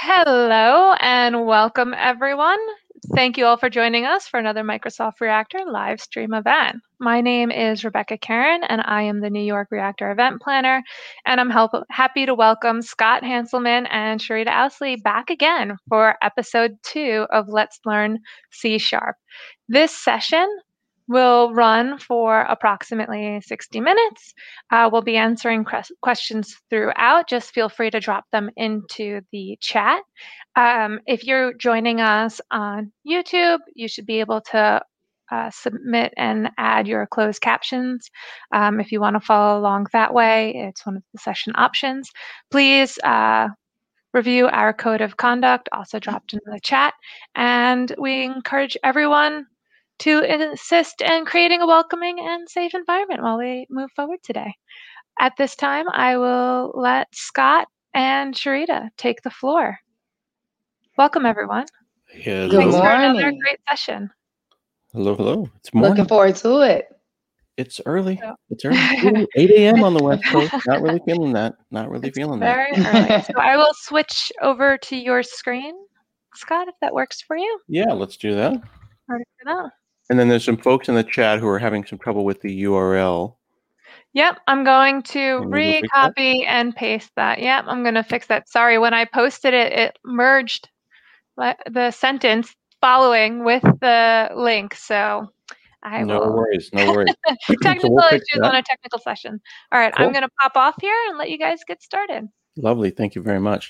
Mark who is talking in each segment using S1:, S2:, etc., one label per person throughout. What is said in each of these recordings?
S1: Hello and welcome everyone. Thank you all for joining us for another Microsoft Reactor live stream event. My name is Rebecca Karen and I am the New York Reactor event planner, and I'm happy to welcome Scott Hanselman and Sharita Ousley back again for episode 2 of Let's Learn C#. This session will run for approximately 60 minutes. We'll be answering questions throughout. Just feel free to drop them into the chat. If you're joining us on YouTube, you should be able to submit and add your closed captions. If you want to follow along that way, it's one of the session options. Please review our code of conduct, also dropped in the chat. And we encourage everyone to assist in creating a welcoming and safe environment while we move forward today. At this time, I will let Scott and Sharita take the floor. Welcome, everyone.
S2: Hello.
S1: Thanks
S3: Good
S1: for another
S3: morning.
S1: great session.
S2: Hello. It's morning.
S3: Looking forward to it.
S2: It's early.
S1: So-
S2: It's early. 8 a.m. on the West Coast. Not really feeling that.
S1: Very early. So I will switch over to your screen, Scott, if that works for you.
S2: Yeah, let's do that.
S1: Ready for that?
S2: And then there's some folks in the chat who are having some trouble with the URL.
S1: Yep, I'm going to
S2: Can you fix that?
S1: recopy and paste that. Yep, I'm going to fix that. Sorry, when I posted it, it merged the sentence following with the link. So I
S2: No
S1: will.
S2: worries.
S1: Technical
S2: we'll fix
S1: issues
S2: that.
S1: on a technical session. All right,
S2: Cool.
S1: I'm going to pop off here and let you guys get started.
S2: Lovely. Thank you very much.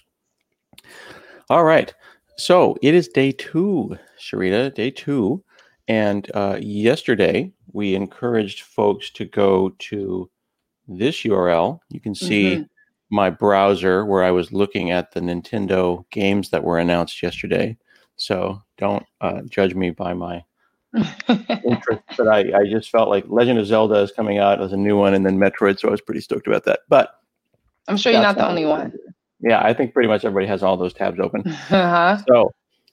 S2: All right. So it is day 2, Sharita, day 2. And yesterday, we encouraged folks to go to this URL. You can see my browser where I was looking at the Nintendo games that were announced yesterday. So don't judge me by my interest. But I just felt like Legend of Zelda is coming out as a new one, and then Metroid. So I was pretty stoked about that. But
S3: I'm sure you're not the only one.
S2: Yeah, I think pretty much everybody has all those tabs open.
S3: Uh-huh.
S2: So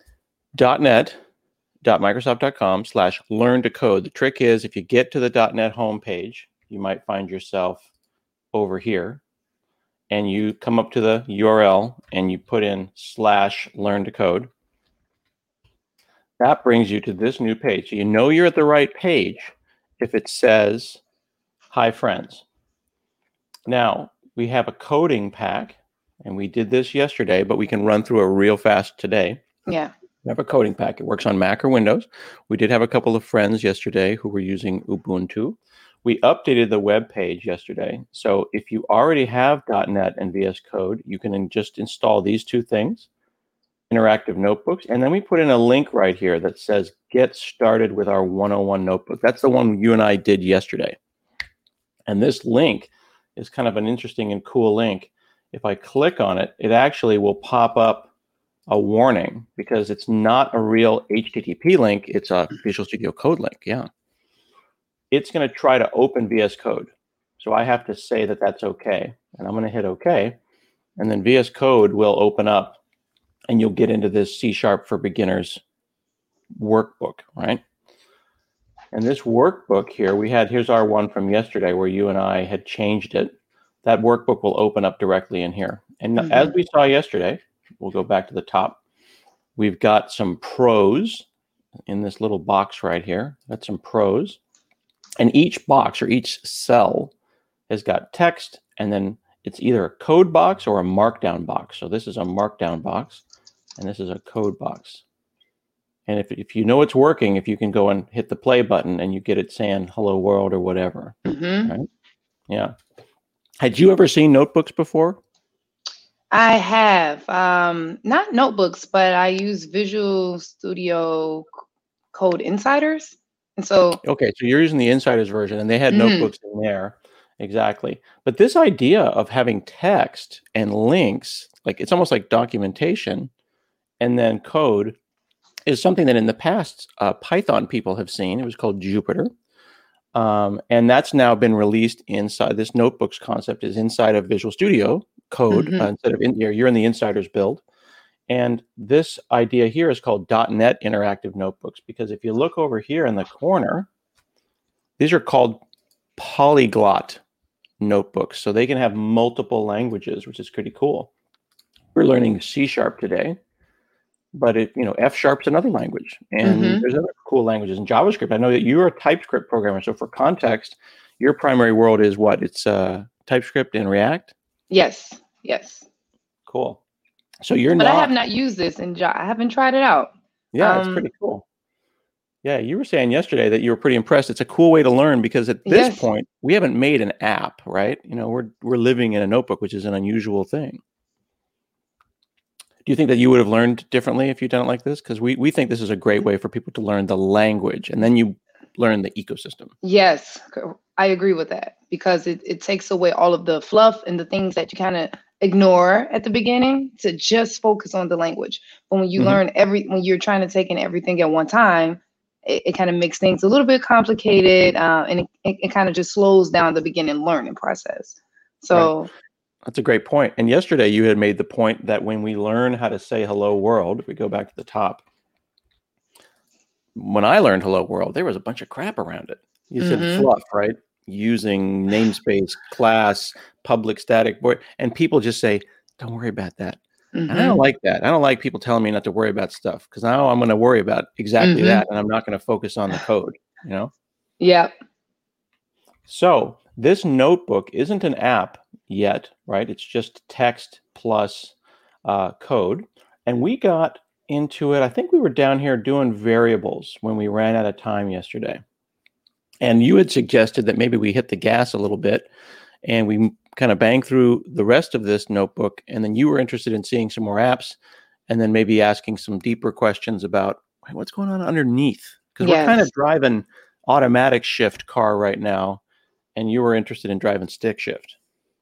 S2: .net.microsoft.com/learn to code. The trick is if you get to the .net homepage, you might find yourself over here, and you come up to the URL and you put in /learn to code. That brings you to this new page. So you know you're at the right page if it says, "Hi, friends." Now, we have a coding pack, and we did this yesterday, but we can run through it real fast today.
S3: Yeah.
S2: We have a coding pack. It works on Mac or Windows. We did have a couple of friends yesterday who were using Ubuntu. We updated the web page yesterday. So if you already have .NET and VS Code, you can just install these two things, interactive notebooks. And then we put in a link right here that says, get started with our 101 notebook. That's the one you and I did yesterday. And this link is kind of an interesting and cool link. If I click on it, it actually will pop up a warning because it's not a real HTTP link. It's a Visual Studio Code link. Yeah. It's going to try to open VS Code. So I have to say that that's okay. And I'm going to hit OK. And then VS Code will open up and you'll get into this C# for Beginners workbook, right? And this workbook here, here's our one from yesterday where you and I had changed it. That workbook will open up directly in here. And as we saw yesterday, we'll go back to the top. We've got some pros in this little box right here. Got some pros. And each box or each cell has got text, and then it's either a code box or a markdown box. So this is a markdown box, and this is a code box. And if you know it's working, if you can go and hit the play button and you get it saying hello world or whatever. Right? Yeah. Had you ever seen notebooks before?
S3: I have. Not notebooks, but I use Visual Studio Code Insiders. And so
S2: okay, so you're using the Insiders version, and they had notebooks in there. Exactly. But this idea of having text and links, like it's almost like documentation and then code, is something that in the past Python people have seen. It was called Jupyter. And that's now been released inside. This notebooks concept is inside of Visual Studio Code instead of you're in the Insiders build. And this idea here is called .NET Interactive Notebooks, because if you look over here in the corner, these are called polyglot notebooks. So they can have multiple languages, which is pretty cool. We're learning C# today, but F# is another language, and there's other cool languages in JavaScript. I know that you're a TypeScript programmer, so for context, your primary world is what? It's TypeScript and React?
S3: Yes.
S2: Cool. So you're
S3: But I have not used this in Java. I haven't tried it out.
S2: Yeah, it's pretty cool. Yeah, you were saying yesterday that you were pretty impressed. It's a cool way to learn because at this point, we haven't made an app, right? We're living in a notebook, which is an unusual thing. Do you think that you would have learned differently if you'd done it like this? Because we think this is a great way for people to learn the language, and then you learn the ecosystem.
S3: Yes, I agree with that, because it takes away all of the fluff and the things that you kind of ignore at the beginning to just focus on the language. But when you learn when you're trying to take in everything at one time, it kind of makes things a little bit complicated, and it kind of just slows down the beginning learning process. So.
S2: Right. That's a great point. And yesterday you had made the point that when we learn how to say hello world, if we go back to the top, when I learned hello world, there was a bunch of crap around it. You said fluff, right? Using namespace, class, public static void, and people just say, don't worry about that. And I don't like that. I don't like people telling me not to worry about stuff, because now I'm going to worry about exactly that, and I'm not going to focus on the code,
S3: Yeah.
S2: So this notebook isn't an app yet, right? It's just text plus code. And we got into it. I think we were down here doing variables when we ran out of time yesterday. And you had suggested that maybe we hit the gas a little bit and we kind of bang through the rest of this notebook. And then you were interested in seeing some more apps and then maybe asking some deeper questions about what's going on underneath. Because we're kind of driving automatic shift car right now. And you were interested in driving stick shift.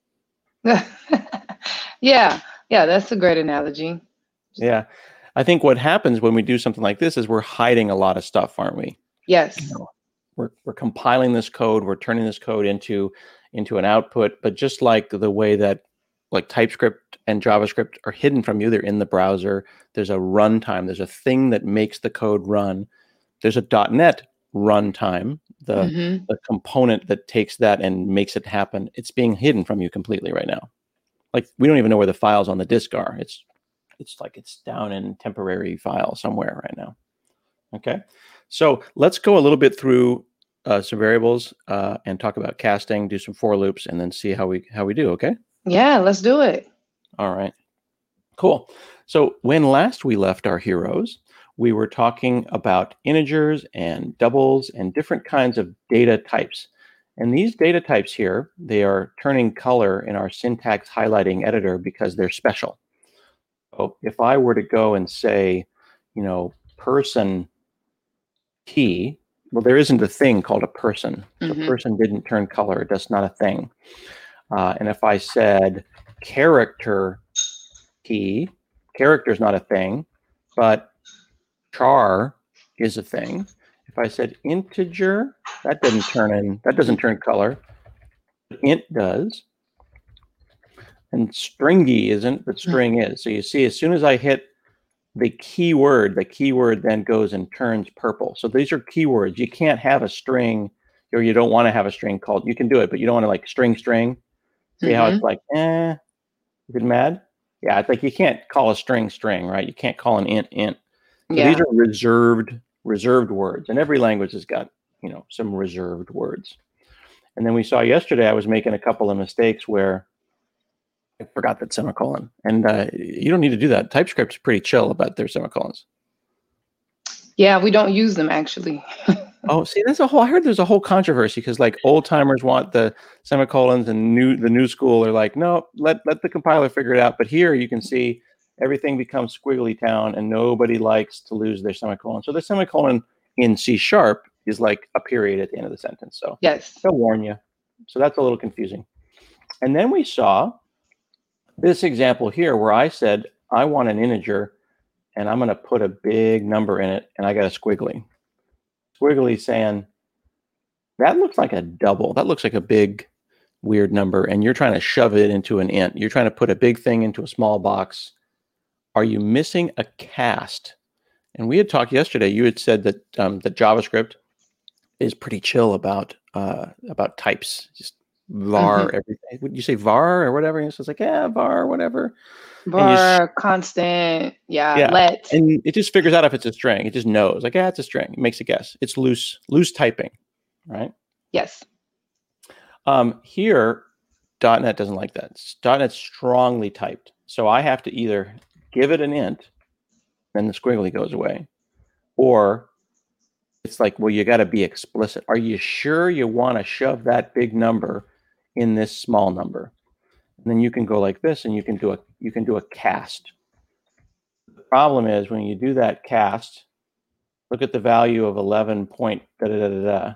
S3: Yeah, that's a great analogy.
S2: Yeah. I think what happens when we do something like this is we're hiding a lot of stuff, aren't we?
S3: Yes.
S2: We're compiling this code, we're turning this code into an output, but just like the way that like TypeScript and JavaScript are hidden from you, they're in the browser. There's a runtime. There's a thing that makes the code run. There's a .NET runtime, the component that takes that and makes it happen. It's being hidden from you completely right now. Like we don't even know where the files on the disk are. It's like it's down in temporary file somewhere right now. Okay, so let's go a little bit through some variables and talk about casting, do some for loops, and then see how we do. Okay.
S3: Yeah, let's do it.
S2: All right. Cool. So when last we left our heroes, we were talking about integers and doubles and different kinds of data types. And these data types here, they are turning color in our syntax highlighting editor because they're special. So if I were to go and say, person T, well, there isn't a thing called a person. So person didn't turn color. That's not a thing. And if I said character T, character is not a thing, but char is a thing. If I said integer, that doesn't turn color. Int does. And stringy isn't, but string is. So you see, as soon as I hit the keyword then goes and turns purple. So these are keywords. You can't have a string, or you don't want to have a string called, you can do it, but you don't want to like string. See how it's like, is it mad? Yeah, it's like you can't call a string, right? You can't call an int. So these are reserved words, and every language has got, some reserved words. And then we saw yesterday, I was making a couple of mistakes where I forgot that semicolon, and you don't need to do that. TypeScript's pretty chill about their semicolons.
S3: Yeah, we don't use them actually.
S2: Oh, see, I heard there's a whole controversy because like old timers want the semicolons and the new school are like, no, let the compiler figure it out. But here you can see everything becomes squiggly town and nobody likes to lose their semicolon. So the semicolon in C# is like a period at the end of the sentence. So
S3: yes,
S2: they'll warn you. So that's a little confusing. And then we saw this example here where I said, I want an integer and I'm going to put a big number in it and I got a squiggly. Squiggly saying, that looks like a double. That looks like a big weird number and you're trying to shove it into an int. You're trying to put a big thing into a small box. Are you missing a cast? And we had talked yesterday. You had said that that JavaScript is pretty chill about types. Just var everything. Would you say var or whatever? And it's just like, yeah, var, whatever.
S3: Var, constant,
S2: Yeah.
S3: let.
S2: And it just figures out if it's a string. It just knows, like, it's a string. It makes a guess. It's loose typing, right?
S3: Yes.
S2: Here, .NET doesn't like that. .NET's strongly typed. So I have to either give it an int, then the squiggly goes away, or it's like, well, you got to be explicit. Are you sure you want to shove that big number in this small number? And then you can go like this, and you can do a cast. The problem is when you do that cast, look at the value of 11 point da da da da da.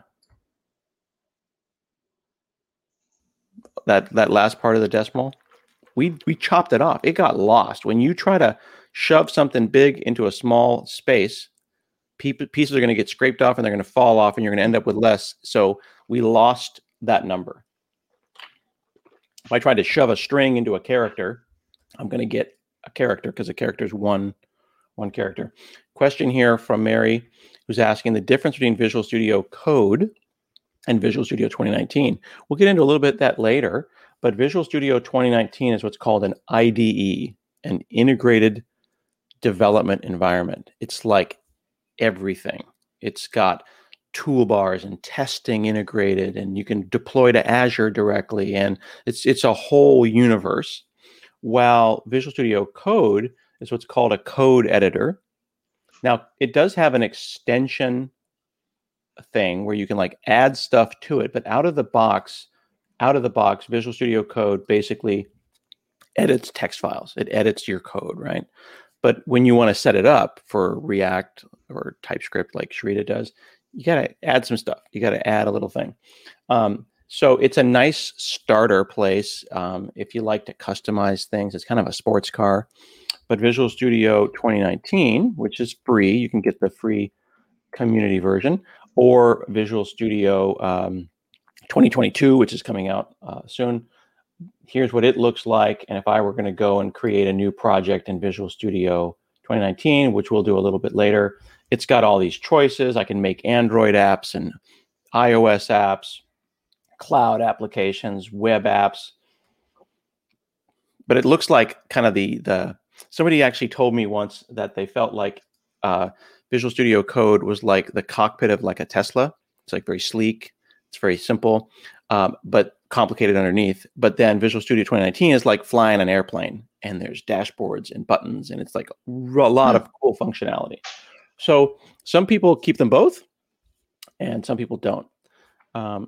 S2: That last part of the decimal, we chopped it off. It got lost. When you try to shove something big into a small space, pieces are going to get scraped off and they're going to fall off and you're going to end up with less. So we lost that number. If I tried to shove a string into a character, I'm going to get a character because a character is one character. Question here from Mary, who's asking the difference between Visual Studio Code and Visual Studio 2019. We'll get into a little bit that later, but Visual Studio 2019 is what's called an IDE, an integrated development environment. It's like everything. It's got toolbars and testing integrated, and you can deploy to Azure directly, and it's a whole universe. While Visual Studio Code is what's called a code editor. Now, it does have an extension thing where you can like add stuff to it, but out of the box, Visual Studio Code basically edits text files. It edits your code, right? But when you want to set it up for React or TypeScript like Sharita does, you got to add some stuff. You got to add a little thing. So it's a nice starter place if you like to customize things. It's kind of a sports car. But Visual Studio 2019, which is free, you can get the free community version, or Visual Studio 2022, which is coming out soon. Here's what it looks like. And if I were going to go and create a new project in Visual Studio 2019, which we'll do a little bit later, it's got all these choices. I can make Android apps and iOS apps, cloud applications, web apps. But it looks like kind of somebody actually told me once that they felt like Visual Studio Code was like the cockpit of like a Tesla. It's like very sleek. It's very simple, but complicated underneath. But then Visual Studio 2019 is like flying an airplane, and there's dashboards and buttons, and it's like a lot of cool functionality. So some people keep them both, and some people don't. So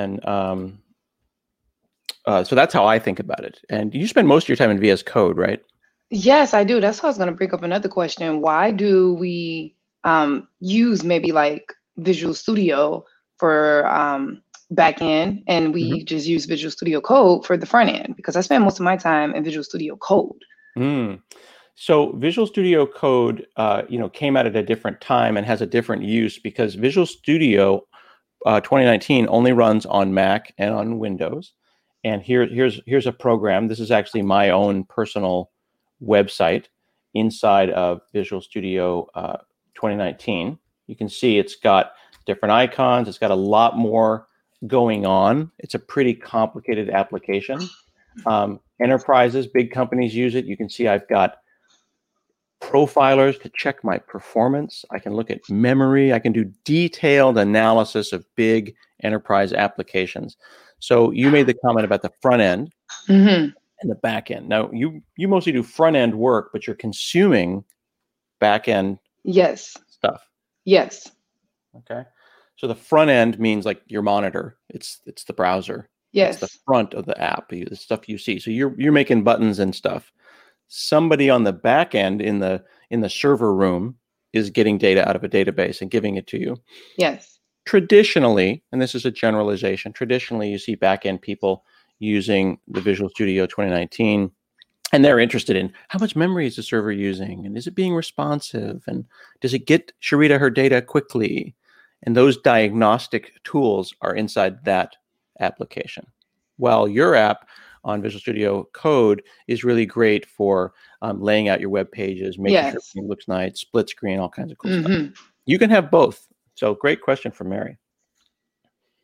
S2: that's how I think about it. And you spend most of your time in VS Code, right?
S3: Yes, I do. That's why I was going to bring up another question. Why do we use maybe like Visual Studio for back end, and we just use Visual Studio Code for the front end? Because I spend most of my time in Visual Studio Code.
S2: So Visual Studio Code, came out at a different time and has a different use because Visual Studio 2019 only runs on Mac and on Windows. And here's a program. This is actually my own personal website inside of Visual Studio 2019. You can see it's got different icons. It's got a lot more going on. It's a pretty complicated application. Enterprises, big companies use it. You can see I've got profilers to check my performance. I can look at memory. I can do detailed analysis of big enterprise applications. So you made the comment about the front end and the back end. Now, you mostly do front end work, but you're consuming back end stuff.
S3: Yes.
S2: Okay. So the front end means like your monitor. It's the browser.
S3: Yes.
S2: It's the front of the app, the stuff you see. So you're making buttons and stuff. Somebody on the back end in the server room is getting data out of a database and giving it to you.
S3: Yes.
S2: Traditionally, and this is a generalization, you see back-end people using the Visual Studio 2019, and they're interested in how much memory is the server using, and is it being responsive, and does it get Sharita her data quickly? And those diagnostic tools are inside that application. While your app on Visual Studio Code is really great for laying out your web pages, making sure everything looks nice, split screen, all kinds of cool stuff. You can have both. So great question from Mary.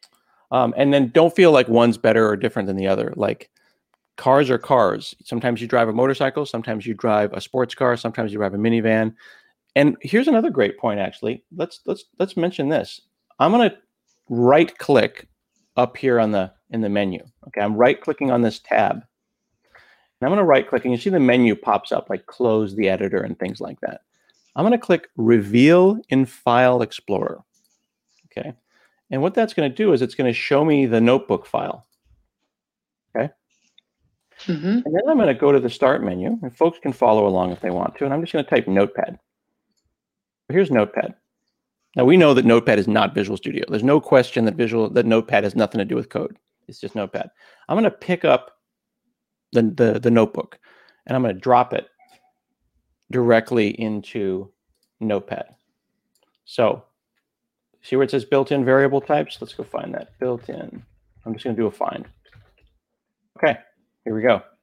S2: And then don't feel like one's better or different than the other. Like cars are cars. Sometimes you drive a motorcycle, sometimes you drive a sports car, sometimes you drive a minivan. And here's another great point, actually. Let's mention this. I'm going to right click up here in the menu. Okay, I'm right clicking on this tab. And I'm going to right click, and you see the menu pops up, like close the editor and things like that. I'm going to click Reveal in File Explorer. Okay. And what that's going to do is it's going to show me the notebook file. Okay.
S3: Mm-hmm.
S2: And then I'm going to go to the Start menu, and folks can follow along if they want to. And I'm just going to type Notepad. Here's Notepad. Now we know that Notepad is not Visual Studio. There's no question that Notepad has nothing to do with code. It's just Notepad. I'm going to pick up the notebook, and I'm going to drop it directly into Notepad. So see where it says built-in variable types? Let's go find that. Built-in. I'm just going to do a find. Okay, here we go.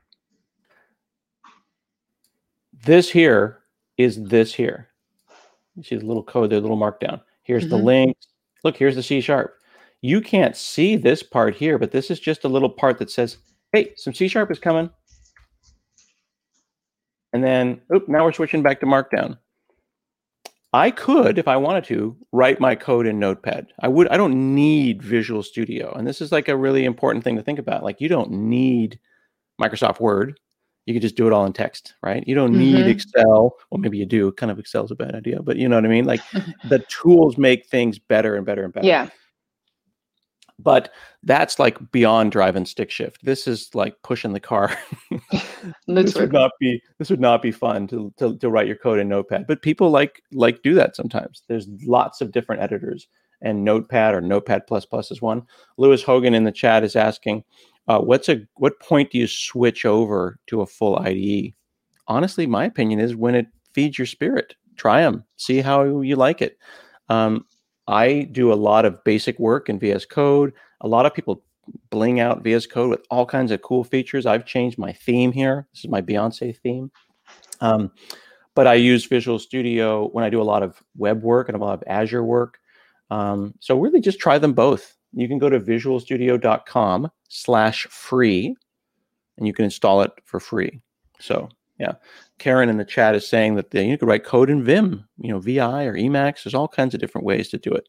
S2: This here is this here. You see the little code there, the little markdown. Here's the links. Look, here's the C#. You can't see this part here, but this is just a little part that says, hey, some C# is coming. And then, now we're switching back to Markdown. I could, if I wanted to, write my code in Notepad. I don't need Visual Studio. And this is like a really important thing to think about. Like, you don't need Microsoft Word. You could just do it all in text, right? You don't need Excel. Well, maybe you do. Kind of Excel's a bad idea, but you know what I mean? Like the tools make things better and better and better.
S3: Yeah.
S2: But that's like beyond drive and stick shift. This is like pushing the car. This would not be fun to write your code in Notepad. But people like do that sometimes. There's lots of different editors, and Notepad or Notepad++ is one. Lewis Hogan in the chat is asking, what point do you switch over to a full IDE? Honestly, my opinion is when it feeds your spirit. Try them, see how you like it. I do a lot of basic work in VS Code. A lot of people bling out VS Code with all kinds of cool features. I've changed my theme here. This is my Beyonce theme. But I use Visual Studio when I do a lot of web work and a lot of Azure work. So really just try them both. You can go to visualstudio.com/free and you can install it for free. So yeah, Karen in the chat is saying that you could write code in Vim, VI or Emacs. There's all kinds of different ways to do it.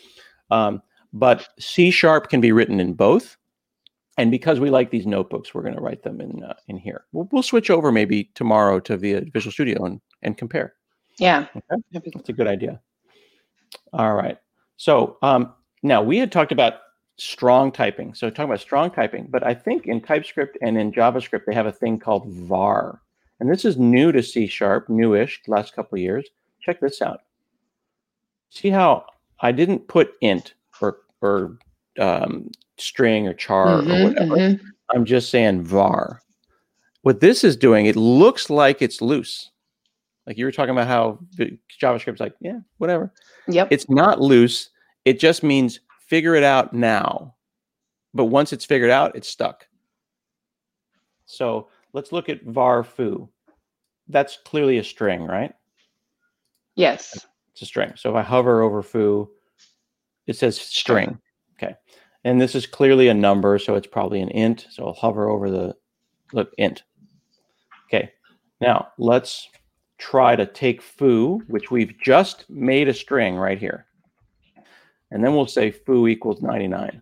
S2: But C# can be written in both. And because we like these notebooks, we're going to write them in here. We'll switch over maybe tomorrow to Visual Studio and compare.
S3: Yeah.
S2: Okay? That's a good idea. All right. So now we had talked about strong typing. So talking about strong typing, but I think in TypeScript and in JavaScript, they have a thing called var. And this is new to C#, newish, last couple of years. Check this out. See how I didn't put int or string or char or whatever. I'm just saying var. What this is doing, it looks like it's loose. Like you were talking about how JavaScript's like, yeah, whatever.
S3: Yep.
S2: It's not loose. It just means figure it out now. But once it's figured out, it's stuck. So let's look at var foo. That's clearly a string, right?
S3: Yes.
S2: It's a string. So if I hover over foo, it says string. Okay. And this is clearly a number, so it's probably an int. So I'll hover over look, int. Okay. Now let's try to take foo, which we've just made a string right here. And then we'll say foo equals 99.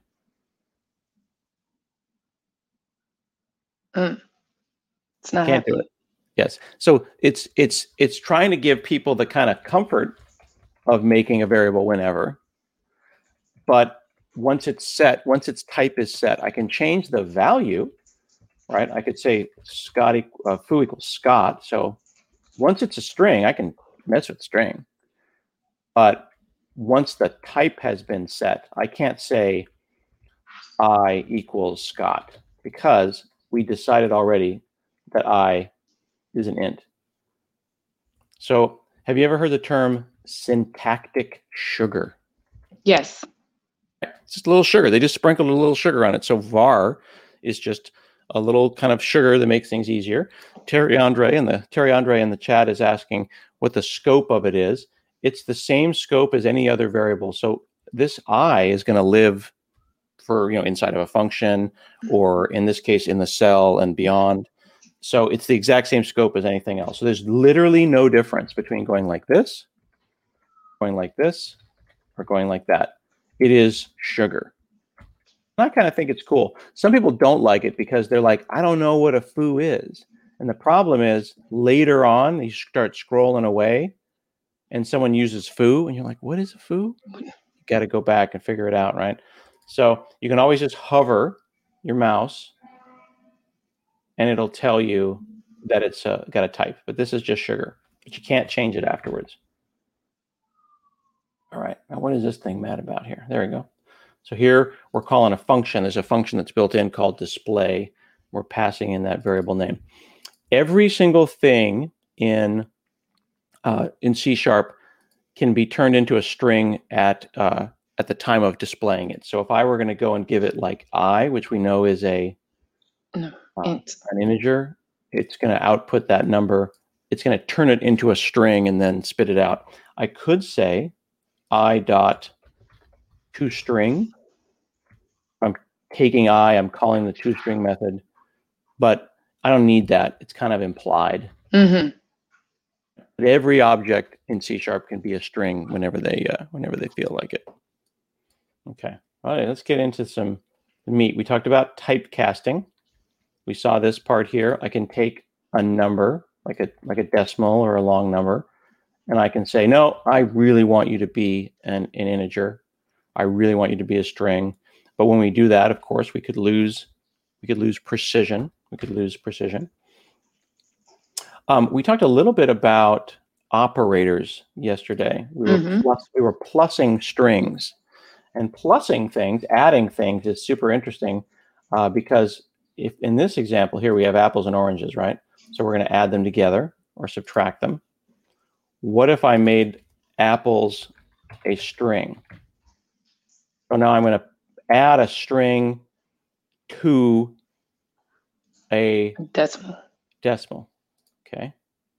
S3: It's not
S2: Can't do it. Yes. So it's trying to give people the kind of comfort of making a variable whenever. But once it's set, once its type is set, I can change the value, right? I could say foo equals Scott. So once it's a string, I can mess with string. But once the type has been set, I can't say I equals Scott because we decided already that I is an int. So have you ever heard the term syntactic sugar?
S3: Yes.
S2: It's just a little sugar. They just sprinkled a little sugar on it. So var is just a little kind of sugar that makes things easier. Terry Andre in the chat is asking what the scope of it is. It's the same scope as any other variable. So this I is going to live for inside of a function, or in this case in the cell and beyond. So it's the exact same scope as anything else. So there's literally no difference between going like this, or going like that. It is sugar. And I kind of think it's cool. Some people don't like it because they're like, I don't know what a foo is. And the problem is later on, you start scrolling away and someone uses foo and you're like, what is a foo? You got to go back and figure it out, right? So you can always just hover your mouse and it'll tell you that it's got a type. But this is just sugar. But you can't change it afterwards. All right. Now, what is this thing mad about here? There we go. So here we're calling a function. There's a function that's built in called display. We're passing in that variable name. Every single thing in C# can be turned into a string at the time of displaying it. So if I were going to go and give it like I, which we know is an integer, it's going to output that number. It's going to turn it into a string and then spit it out. I could say I dot toString. I'm taking I'm calling the toString method, but I don't need that. It's kind of implied.
S3: Mm-hmm.
S2: But every object in C# can be a string whenever they feel like it. Okay. All right. Let's get into some meat. We talked about typecasting. We saw this part here. I can take a number like a decimal or a long number, and I can say, no, I really want you to be an integer. I really want you to be a string. But when we do that, of course, we could lose precision. We talked a little bit about operators yesterday. We were plussing strings, and plussing things, adding things is super interesting because if in this example here we have apples and oranges, right? So we're going to add them together or subtract them. What if I made apples a string? So now I'm going to add a string to a decimal. Okay.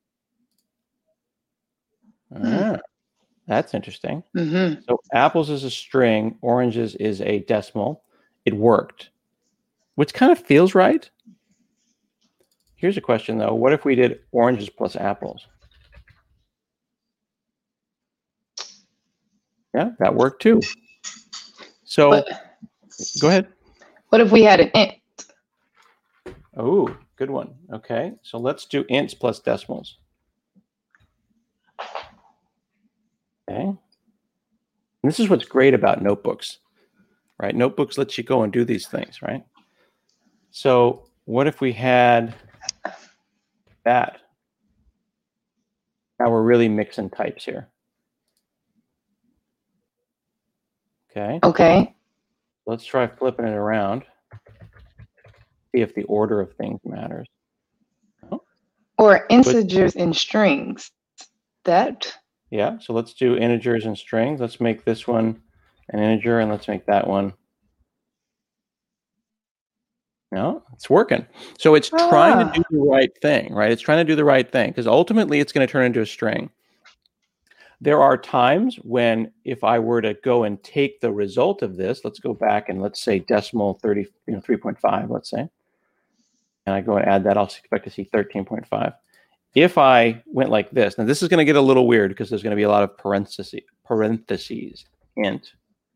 S2: That's interesting.
S3: Mm-hmm.
S2: So apples is a string, oranges is a decimal. It worked, which kind of feels right. Here's a question, though. What if we did oranges plus apples? Yeah, that worked too. So go ahead.
S3: What if we had an int?
S2: Oh, good one. Okay, so let's do ints plus decimals. Okay. And this is what's great about notebooks, right? Notebooks let you go and do these things, right? So what if we had that? Now we're really mixing types here. Okay. Let's try flipping it around. See if the order of things matters.
S3: Or integers and strings.
S2: Yeah, so let's do integers and strings. Let's make this one an integer and let's make that one. No, it's working. So it's trying to do the right thing, right? It's trying to do the right thing because ultimately it's going to turn into a string. There are times when if I were to go and take the result of this, let's go back and let's say decimal 3.5, let's say. And I go and add that, I'll expect to see 13.5. If I went like this, now this is going to get a little weird because there's going to be a lot of parentheses, int.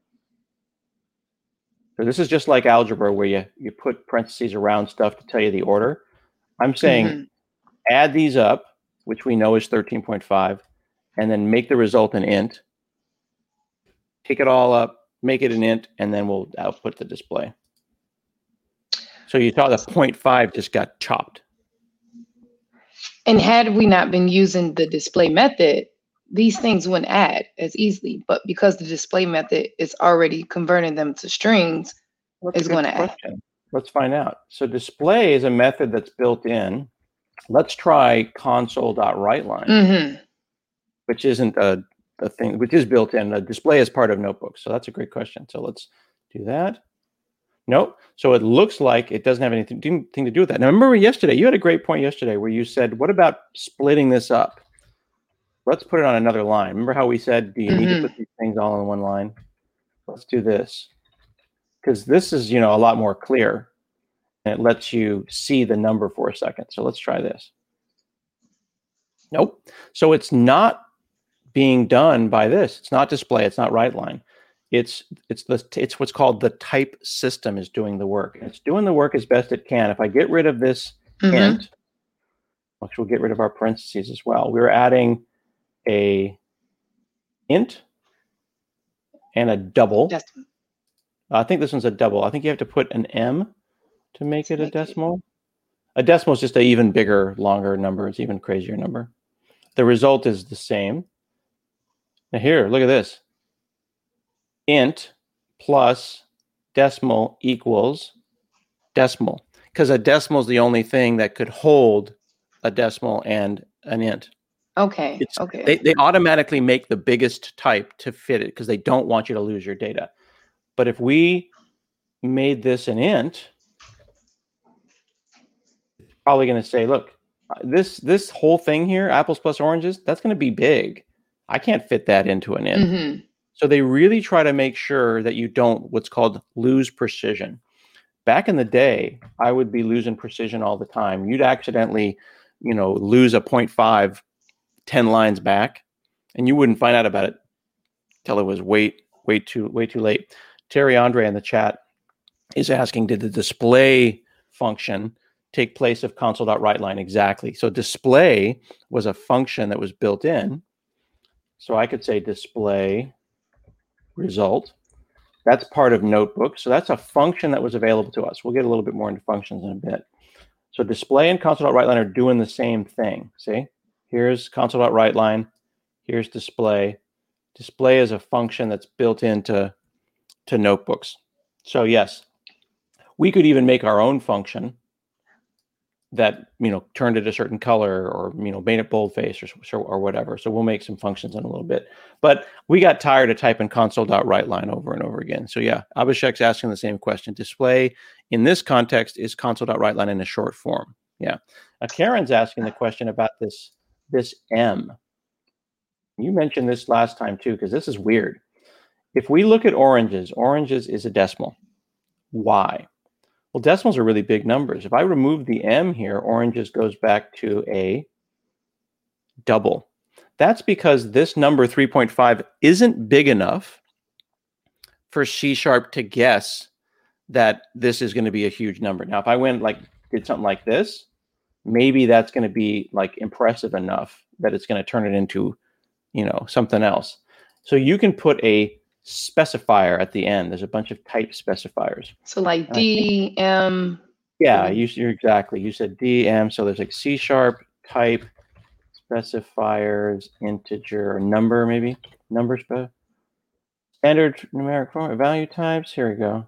S2: So this is just like algebra where you put parentheses around stuff to tell you the order. I'm saying add these up, which we know is 13.5, and then make the result an int. Pick it all up, make it an int, and then we'll output the display. So you saw the 0.5 just got chopped.
S3: And had we not been using the display method, these things wouldn't add as easily. But because the display method is already converting them to strings, it's going to add.
S2: Let's find out. So display is a method that's built in. Let's try console.WriteLine, which isn't a thing, which is built in. A display is part of notebooks. So that's a great question. So let's do that. Nope. So it looks like it doesn't have anything to do with that. Now, remember yesterday, you had a great point yesterday where you said, what about splitting this up? Let's put it on another line. Remember how we said, do you need to put these things all on one line? Let's do this. because this is, a lot more clear, and it lets you see the number for a second. So let's try this. Nope. So it's not being done by this. It's not display. It's not WriteLine. It's what's called the type system is doing the work. And it's doing the work as best it can. If I get rid of this int, which we'll get rid of our parentheses as well, we're adding a int and a double. I think this one's a double. I think you have to put an M to make it a decimal. A decimal is just an even bigger, longer number. It's an even crazier number. The result is the same. Now here, look at this. Int plus decimal equals decimal, because a decimal is the only thing that could hold a decimal and an int.
S3: Okay.
S2: They automatically make the biggest type to fit it because they don't want you to lose your data. But if we made this an int, it's probably going to say, look, this whole thing here, apples plus oranges, that's going to be big. I can't fit that into an int. So they really try to make sure that you don't what's called lose precision. Back in the day, I would be losing precision all the time. You'd accidentally, lose a 0.5 10 lines back, and you wouldn't find out about it till it was way too late. Terry Andre in the chat is asking, did the display function take place of console.WriteLine? Exactly. So display was a function that was built in. So I could say display result. That's part of Notebook. So that's a function that was available to us. We'll get a little bit more into functions in a bit. So display and console.WriteLine are doing the same thing. See, here's console.WriteLine. Here's display. Display is a function that's built into notebooks. So yes, we could even make our own function that turned it a certain color, or made it boldface or whatever. So we'll make some functions in a little bit. But we got tired of typing console.WriteLine over and over again. So yeah, Abhishek's asking the same question. Display in this context is console.WriteLine in a short form. Yeah. Now Karen's asking the question about this M. You mentioned this last time too, because this is weird. If we look at oranges is a decimal. Why? Well, decimals are really big numbers. If I remove the M here, oranges goes back to a double. That's because this number 3.5 isn't big enough for C# to guess that this is going to be a huge number. Now, if I did something like this, maybe that's going to be impressive enough that it's going to turn it into, something else. So you can put a specifier at the end. There's a bunch of type specifiers.
S3: So like D, M.
S2: Yeah, you're exactly. You said D, M. So there's C# type specifiers, integer, or number, maybe number standard numeric format, value types. Here we go.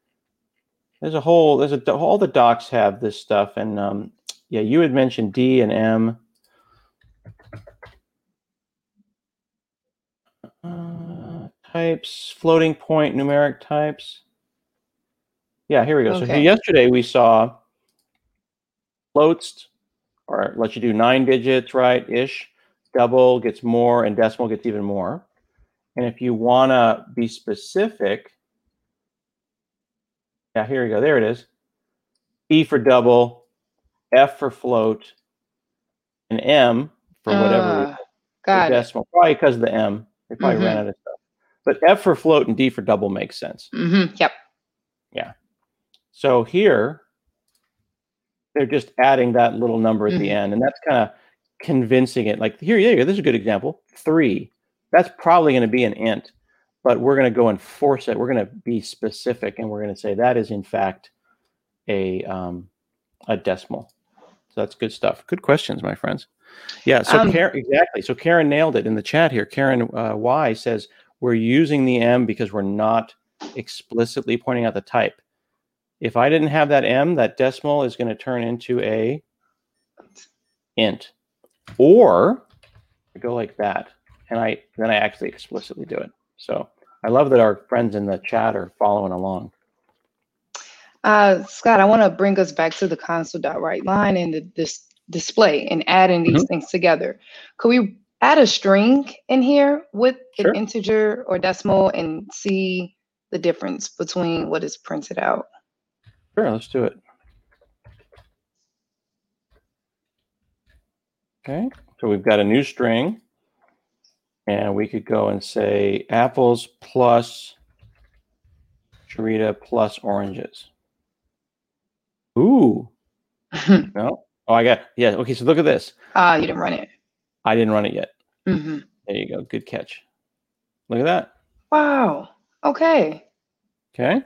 S2: All the docs have this stuff, and yeah, you had mentioned D and M. Types, floating point, numeric types. Yeah, here we go. Okay. So yesterday we saw floats, or let you do 9 digits, right? Ish. Double gets more, and decimal gets even more. And if you want to be specific, yeah, here we go. There it is. E for double, F for float, and M for whatever
S3: got it.
S2: Decimal. Probably because of the M. They probably ran out of stuff. But F for float and D for double makes sense.
S3: Yep.
S2: Yeah. So here, they're just adding that little number at the end, and that's kind of convincing it. Like here, yeah, this is a good example. 3. That's probably going to be an int, but we're going to go and force it. We're going to be specific, and we're going to say that is in fact a decimal. So that's good stuff. Good questions, my friends. Yeah. So Karen, exactly. So Karen nailed it in the chat here. Karen Y says, we're using the M because we're not explicitly pointing out the type. If I didn't have that M, that decimal is going to turn into a int. Or I go like that, and then I actually explicitly do it. So I love that our friends in the chat are following along.
S3: Scott, I want to bring us back to the console.WriteLine and this display and adding these things together. Could we add a string in here with an integer or decimal and see the difference between what is printed out.
S2: Sure, let's do it. Okay, so we've got a new string, and we could go and say apples plus Sharita plus oranges. Ooh. No? Oh, I got, yeah. Okay, so look at this.
S3: You didn't run it.
S2: I didn't run it yet.
S3: Mm-hmm.
S2: There you go. Good catch. Look at that.
S3: Wow. Okay.
S2: Okay.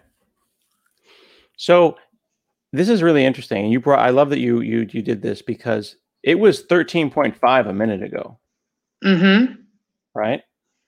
S2: So this is really interesting. I love that you did this because it was 13.5 a minute ago.
S3: Mm-hmm.
S2: Right?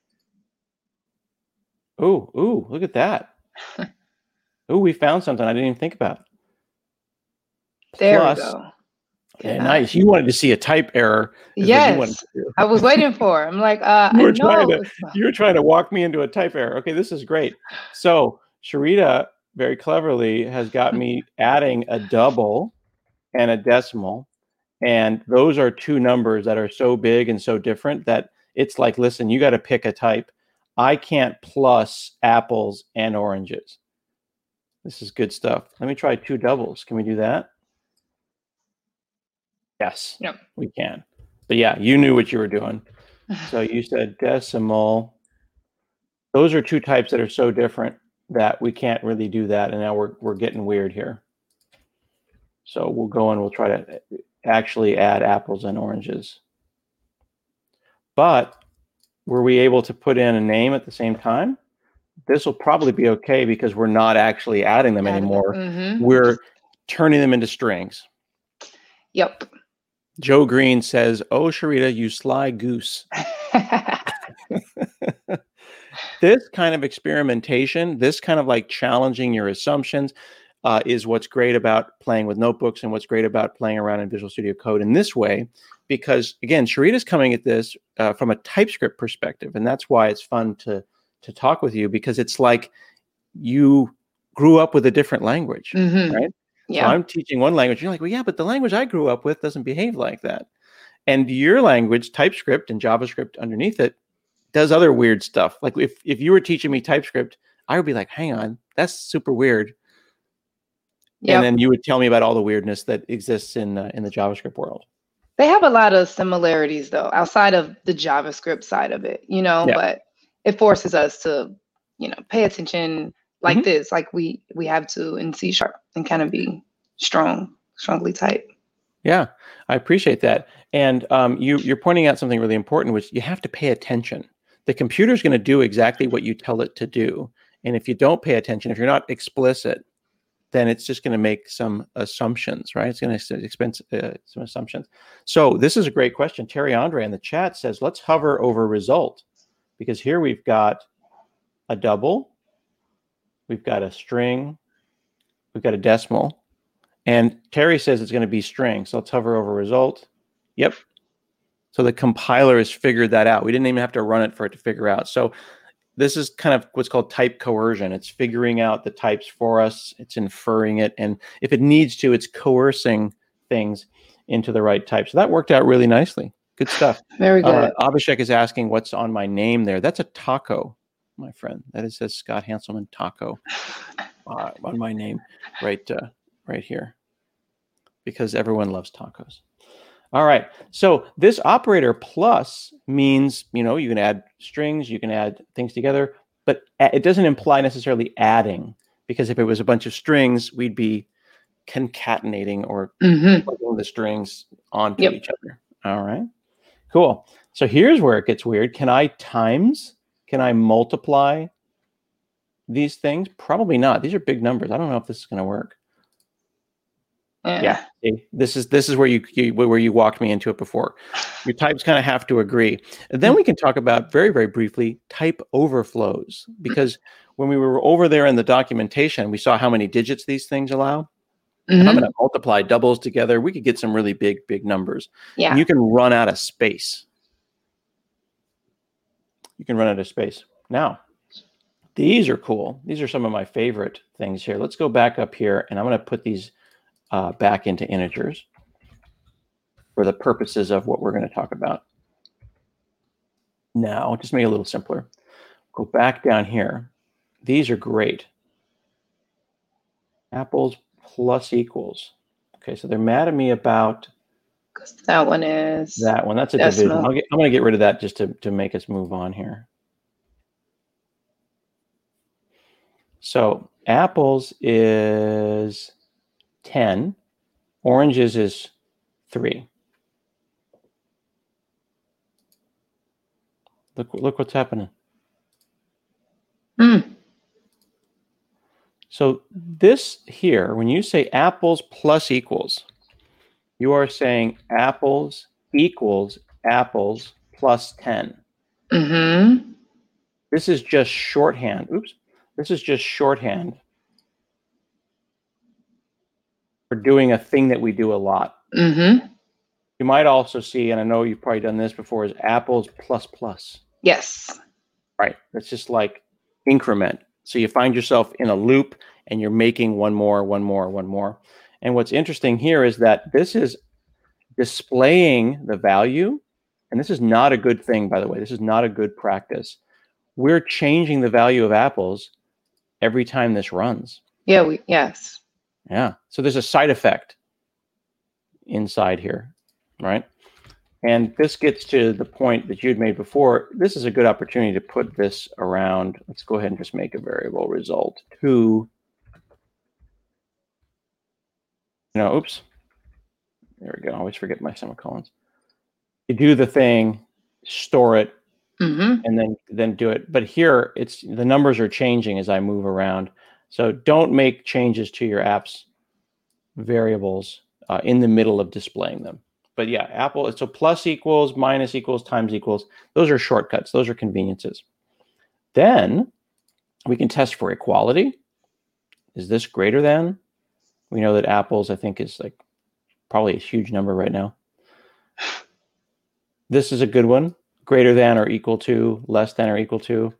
S2: Ooh, look at that. Ooh, we found something I didn't even think about.
S3: There we go.
S2: Okay, nice. You wanted to see a type error.
S3: Yes, I was waiting for. I'm like,
S2: you were trying to walk me into a type error. Okay, this is great. So Sharita very cleverly has got me adding a double and a decimal, and those are two numbers that are so big and so different that it's like, listen, you got to pick a type. I can't plus apples and oranges. This is good stuff. Let me try two doubles. Can we do that? Yes,
S3: yep.
S2: We can. But yeah, you knew what you were doing. So you said decimal. Those are two types that are so different that we can't really do that. And now we're getting weird here. So we'll go and we'll try to actually add apples and oranges. But were we able to put in a name at the same time? This will probably be okay because we're not actually adding them anymore.
S3: Mm-hmm.
S2: We're turning them into strings.
S3: Yep.
S2: Joe Green says, "Oh, Sharita, you sly goose." This kind of experimentation, this kind of like challenging your assumptions is what's great about playing with notebooks and what's great about playing around in Visual Studio Code in this way. Because again, Sharita's coming at this from a TypeScript perspective. And that's why it's fun to talk with you, because it's like you grew up with a different language, right? Yeah. So I'm teaching one language. You're like, well, yeah, but the language I grew up with doesn't behave like that. And your language, TypeScript and JavaScript underneath it, does other weird stuff. Like if you were teaching me TypeScript, I would be like, hang on, that's super weird. Yep. And then you would tell me about all the weirdness that exists in the JavaScript world.
S3: They have a lot of similarities, though, outside of the JavaScript side of it, but it forces us to, pay attention like this, like we have to in C# and kind of be strongly type.
S2: Yeah, I appreciate that. And you're pointing out something really important, which you have to pay attention. The computer's going to do exactly what you tell it to do. And if you don't pay attention, if you're not explicit, then it's just going to make some assumptions, right? It's going to expense some assumptions. So this is a great question. Terry Andre in the chat says, let's hover over result, because here we've got a double, we've got a string, we've got a decimal, and Terry says it's going to be string. So let's hover over result. Yep. So the compiler has figured that out. We didn't even have to run it for it to figure out. So this is kind of what's called type coercion. It's figuring out the types for us. It's inferring it. And if it needs to, it's coercing things into the right type. So that worked out really nicely. Good stuff.
S3: Very good.
S2: Abhishek is asking what's on my name there. That's a taco, my friend. That says Scott Hanselman taco on my name right here, because everyone loves tacos. All right. So this operator plus means, you can add strings, you can add things together, but it doesn't imply necessarily adding, because if it was a bunch of strings, we'd be concatenating or plugging the strings onto each other. All right. Cool. So here's where it gets weird. Can I multiply these things? Probably not. These are big numbers. I don't know if this is going to work. Yeah. This is where you walked me into it before. Your types kind of have to agree. And then we can talk about very, very briefly type overflows, because when we were over there in the documentation, we saw how many digits these things allow. I'm going to multiply doubles together. We could get some really big numbers. Yeah. And you can run out of space. Now, these are cool. These are some of my favorite things here. Let's go back up here, and I'm going to put these back into integers for the purposes of what we're going to talk about. Now, just make it a little simpler. Go back down here. these are great. Apples plus equals. Okay, so they're mad at me about
S3: that one is
S2: that one. That's a
S3: decimal.
S2: division. I'm going to get rid of that just to make us move on here. So apples is 10. Oranges is 3. Look what's happening. So this here, when you say apples plus equals, you are saying apples equals apples plus 10.
S3: Mm-hmm.
S2: This is just shorthand. Oops. This is just shorthand for doing a thing that we do a lot.
S3: Mm-hmm.
S2: You might also see, and I know you've probably done this before, is apples plus plus.
S3: Yes.
S2: Right. That's just like increment. So you find yourself in a loop and you're making one more. And what's interesting here is that this is displaying the value. And this is not a good thing, by the way. This is not a good practice. We're changing the value of apples every time this runs.
S3: Yeah, yes.
S2: Yeah. So there's a side effect inside here, right? And this gets to the point that you'd made before. This is a good opportunity to put this around. Let's go ahead and just make a variable result to, oops. There we go. I always forget my semicolons. You do the thing, store it, and then do it. But here, the numbers are changing as I move around. So don't make changes to your app's variables in the middle of displaying them. But yeah, so plus equals, minus equals, times equals. Those are shortcuts. Those are conveniences. Then we can test for equality. Is this greater than? We know that apples, I think, is like probably a huge number right now. This is a good one. Greater than or equal to, less than or equal to.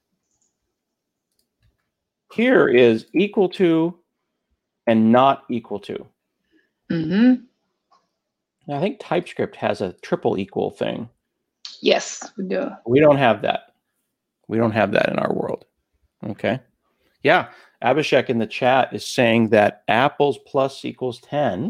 S2: Here is equal to and not equal to.
S3: Mm-hmm.
S2: Now, I think TypeScript has a triple equal thing.
S3: Yes, we do.
S2: We don't have that. We don't have that in our world. Okay. Yeah. Abhishek in the chat is saying that apples plus equals 10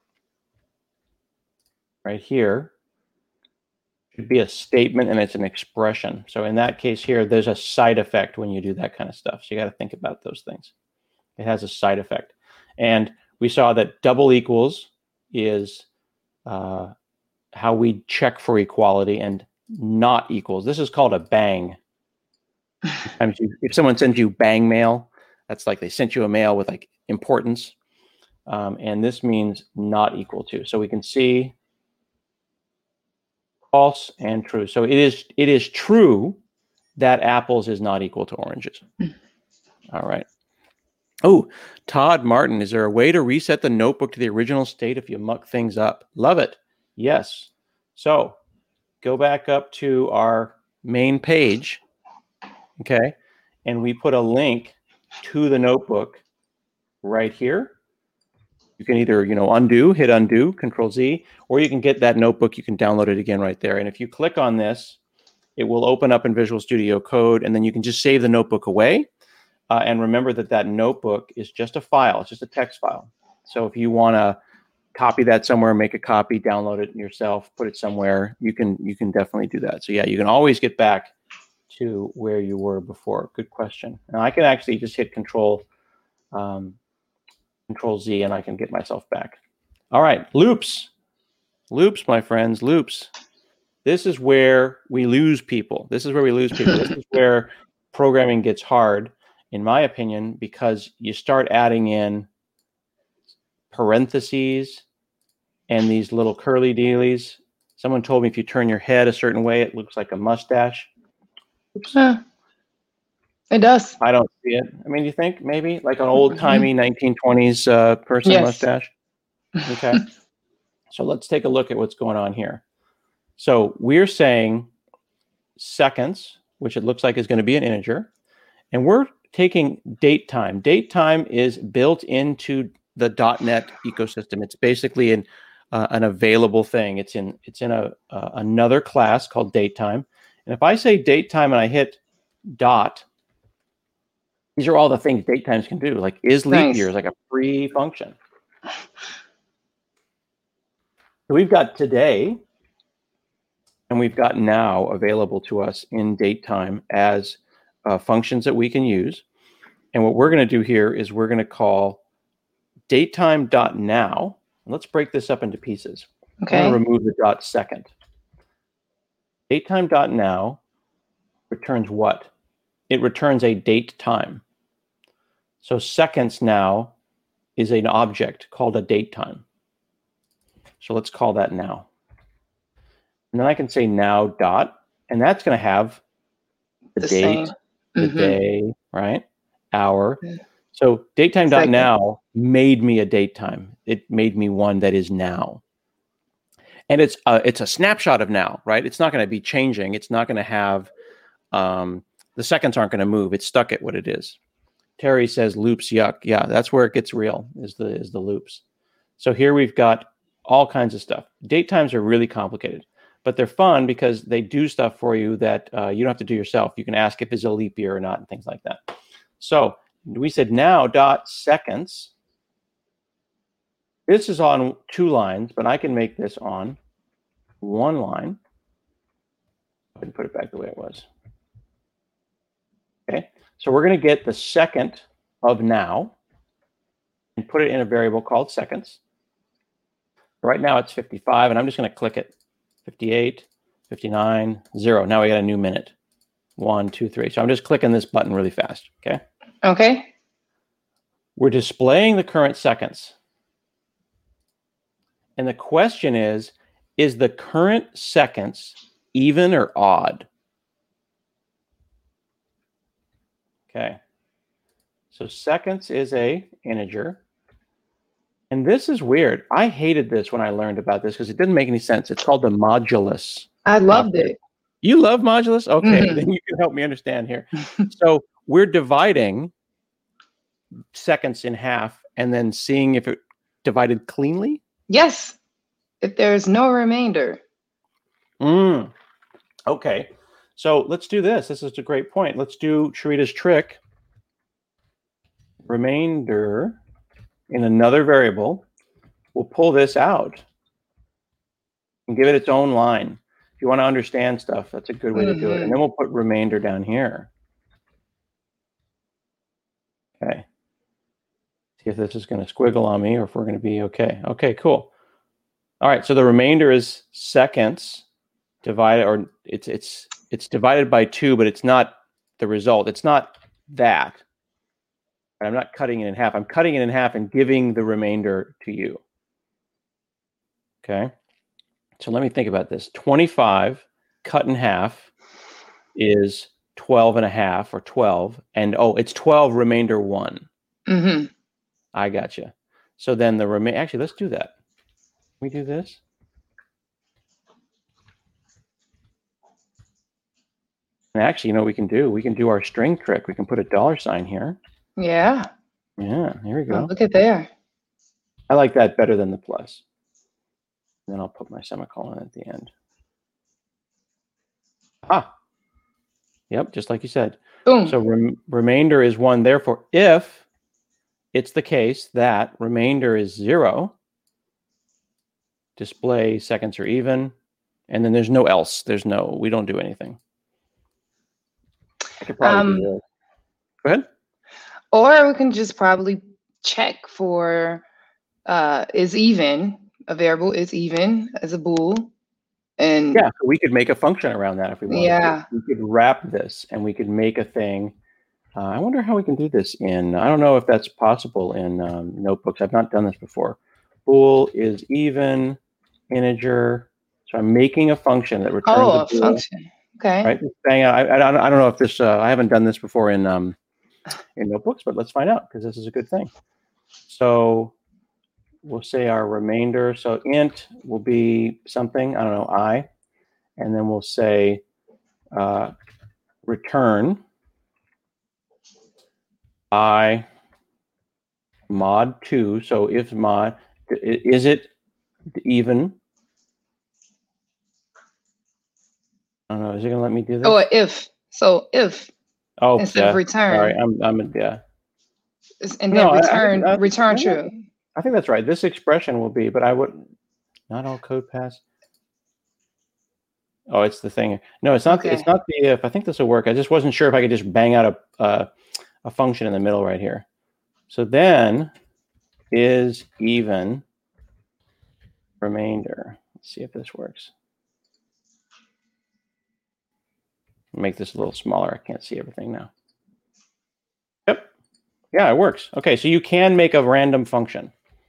S2: right here should be a statement and it's an expression. So in that case here, there's a side effect when you do that kind of stuff. So you got to think about those things. It has a side effect. And we saw that double equals is how we check for equality, and not equals. This is called a bang. Sometimes if someone sends you bang mail, that's like they sent you a mail with like importance. And this means not equal to. So we can see false and true. So it is true that apples is not equal to oranges. All right. Oh, Todd Martin, is there a way to reset the notebook to the original state if you muck things up? Love it. Yes. So go back up to our main page. Okay. And we put a link to the notebook right here. You can either, hit undo, Control Z, or you can get that notebook. You can download it again right there. And if you click on this, it will open up in Visual Studio Code, and then you can just save the notebook away. And remember that notebook is just a file. It's just a text file. So if you want to copy that somewhere, make a copy, download it yourself, put it somewhere, you can definitely do that. So yeah, you can always get back to where you were before. Good question. Now I can actually just hit Control Z and I can get myself back. All right, loops. Loops, my friends, loops. This is where we lose people. This is where programming gets hard, in my opinion, because you start adding in parentheses and these little curly dealies. Someone told me if you turn your head a certain way, it looks like a mustache. Oops.
S3: It does.
S2: I don't see it. I mean, you think maybe like an old-timey 1920s person mustache? Okay. So let's take a look at what's going on here. So we're saying seconds, which it looks like is going to be an integer, and we're taking date time. Date time is built into the .NET ecosystem. It's basically an available thing. It's in another class called datetime. And if I say datetime and I hit dot, These are all the things date times can do. Like, is leap years like a free function? So we've got today and we've got now available to us in date time as functions that we can use. And what we're going to do here is we're going to call datetime.now. Let's break this up into pieces.
S3: Okay.
S2: I'm going to remove the dot second. Datetime.now returns what? It returns a date time. So seconds now is an object called a date time. So let's call that now. And then I can say now dot, and that's going to have the date, the day, right? Hour. So datetime.now made me a date time. It made me one that is now. And it's a snapshot of now, right? It's not going to be changing. It's not going to have, the seconds aren't going to move. It's stuck at what it is. Terry says loops, yuck. Yeah, that's where it gets real, is the loops. So here we've got all kinds of stuff. Date times are really complicated, but they're fun because they do stuff for you that you don't have to do yourself. You can ask if it's a leap year or not and things like that. So we said now dot seconds. This is on 2 lines, but I can make this on 1 line. I can put it back the way it was. Okay, so we're going to get the second of now and put it in a variable called seconds. Right now it's 55, and I'm just going to click it. 58, 59, 0. Now we got a new minute. 1, 2, 3. So I'm just clicking this button really fast. Okay.
S3: Okay.
S2: We're displaying the current seconds. And the question is the current seconds even or odd? Okay. So seconds is a integer. And this is weird. I hated this when I learned about this because it didn't make any sense. It's called the modulus.
S3: I loved it.
S2: You love modulus? Okay, then you can help me understand here. So we're dividing seconds in half and then seeing if it divided cleanly?
S3: Yes, if there's no remainder.
S2: Okay, so let's do this. This is a great point. Let's do Sharita's trick. Remainder in another variable. We'll pull this out and give it its own line. If you want to understand stuff, that's a good way to do it. And then we'll put remainder down here. Okay. See if this is going to squiggle on me or if we're going to be okay. Okay, cool. All right, so the remainder is seconds divided, or it's divided by 2, but it's not the result. It's not that. I'm not cutting it in half. I'm cutting it in half and giving the remainder to you. Okay. So let me think about this. 25 cut in half is 12 and a half, or 12. And it's 12 remainder 1. I got you. So then the remainder, actually, let's do that. Can we do this? And actually, you know what we can do? We can do our string trick. We can put a $sign here.
S3: Yeah.
S2: Yeah, here we go.
S3: Oh, look at there.
S2: I like that better than the plus. And then I'll put my semicolon at the end. Yep, just like you said.
S3: Boom.
S2: So remainder is 1. Therefore, if it's the case that remainder is 0, display seconds are even, and then there's no else. We don't do anything. I could probably do this. Go ahead.
S3: Or we can just probably check for is even, a variable is even as a bool. And
S2: yeah, so we could make a function around that if we wanted
S3: to.
S2: We could wrap this and we could make a thing. I wonder how we can do this in, I don't know if that's possible in notebooks. I've not done this before. Bool is even, integer. So I'm making a function that returns a bool.
S3: Function. Okay.
S2: Right? I don't know if this, I haven't done this before in notebooks, but let's find out because this is a good thing. So we'll say our remainder. So int will be something, I don't know, I. And then we'll say return I mod 2. So if mod, is it even? I don't know, is it going to let me do this?
S3: If. So if
S2: Oh,
S3: instead of
S2: Sorry,
S3: return.
S2: yeah.
S3: And
S2: No,
S3: then return
S2: no,
S3: true.
S2: I think that's right. This expression will be, but I wouldn't. Not all code pass. Oh, it's the thing. No, it's not.
S3: Okay.
S2: It's not the if. I think this will work. I just wasn't sure if I could just bang out a function in the middle right here. So then is even remainder. Let's see if this works. Make this a little smaller. I can't see everything now. Yep. Yeah, it works. Okay, so you can make a random function.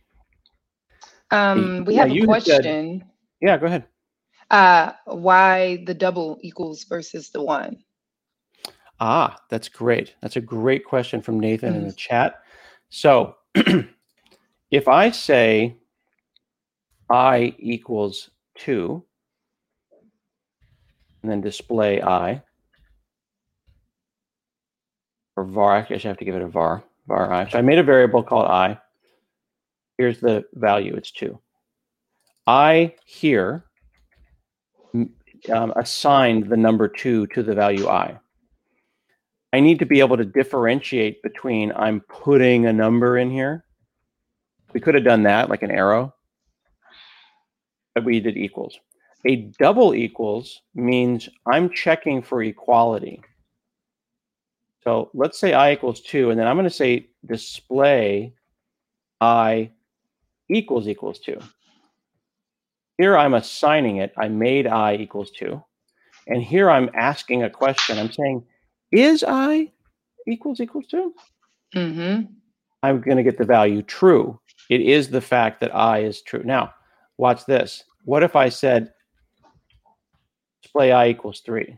S3: We have a question.
S2: Yeah, go ahead.
S3: Why the double equals versus the one?
S2: Ah, that's great. That's a great question from Nathan in the chat. So if I say I equals 2, and then display I, or var, actually I should have to give it a var I. So I made a variable called I. Here's the value, it's 2. I here assigned the number 2 to the value I. I need to be able to differentiate between I'm putting a number in here. We could have done that like an arrow, but we did equals. A double equals means I'm checking for equality. So let's say I equals 2, and then I'm going to say display I equals 2. Here I'm assigning it. I made I equals 2. And here I'm asking a question. I'm saying, is I equals 2?
S3: Mm-hmm.
S2: I'm going to get the value true. It is the fact that I is true. Now, watch this. What if I said display I equals 3?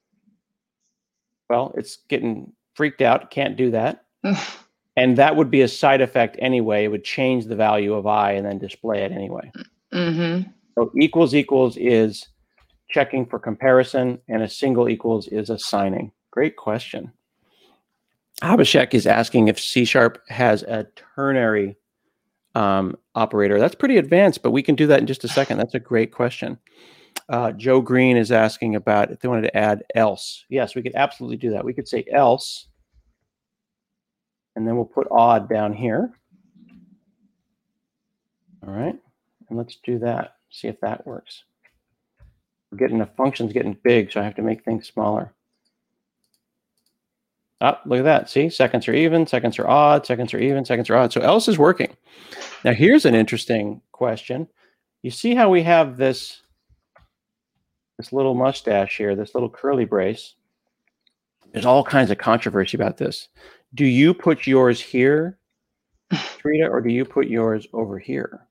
S2: Well, it's getting freaked out. Can't do that. And that would be a side effect anyway. It would change the value of I and then display it anyway.
S3: Mm-hmm.
S2: So equals is checking for comparison, and a single equals is assigning. Great question. Abhishek is asking if C# has a ternary operator. That's pretty advanced, but we can do that in just a second. That's a great question. Joe Green is asking about if they wanted to add else. Yes, we could absolutely do that. We could say else, and then we'll put odd down here. All right, and let's do that. See if that works. We're getting the function's getting big, so I have to make things smaller. Ah, look at that. See, seconds are even, seconds are odd, seconds are even, seconds are odd. So else is working. Now here's an interesting question. You see how we have this little mustache here, this little curly brace? There's all kinds of controversy about this. Do you put yours here, Rita, or do you put yours over here?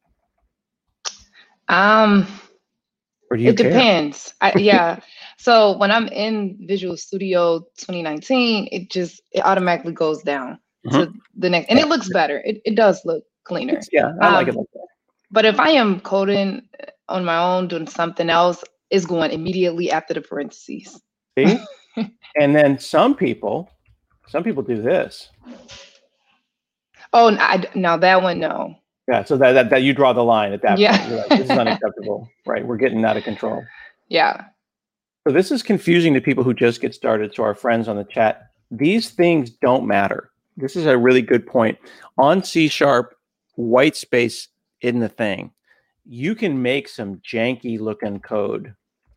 S2: Or do you care?
S3: Depends. Yeah. So when I'm in Visual Studio 2019, it automatically goes down to the next, and it looks better. It does look cleaner.
S2: Yeah, I like it like that.
S3: But if I am coding on my own, doing something else, it's going immediately after the parentheses.
S2: See? And then some people do this.
S3: Oh, now that one, no.
S2: Yeah, so that you draw the line at that point. You're like, this is unacceptable, right? We're getting out of control.
S3: Yeah.
S2: So this is confusing to people who just get started. So our friends on the chat, these things don't matter. This is a really good point. On C#, white space in the thing, you can make some janky looking code,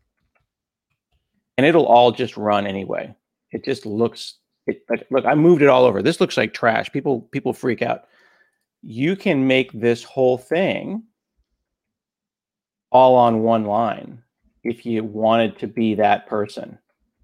S2: and it'll all just run anyway. It just looks like, look, I moved it all over. This looks like trash. People freak out. You can make this whole thing all on one line if you wanted to be that person.